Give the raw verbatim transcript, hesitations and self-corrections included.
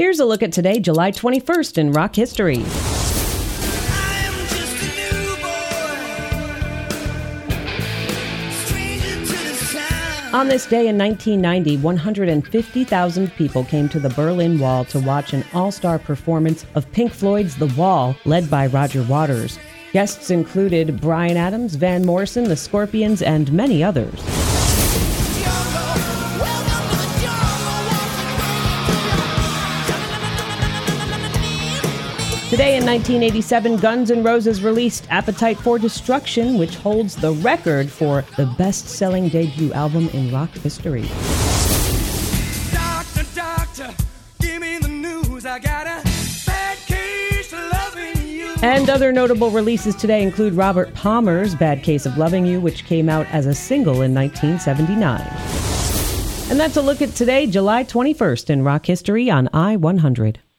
Here's a look at today, July twenty-first in rock history. On this day in nineteen ninety, one hundred fifty thousand people came to the Berlin Wall to watch an all-star performance of Pink Floyd's The Wall, led by Roger Waters. Guests included Bryan Adams, Van Morrison, The Scorpions, and many others. Today in nineteen eighty-seven, Guns N' Roses released Appetite for Destruction, which holds the record for the best-selling debut album in rock history. Doctor, doctor, give me the news. I got a bad case of loving you. And other notable releases today include Robert Palmer's Bad Case of Loving You, which came out as a single in nineteen seventy-nine. And that's a look at today, July twenty-first in rock history on I one hundred.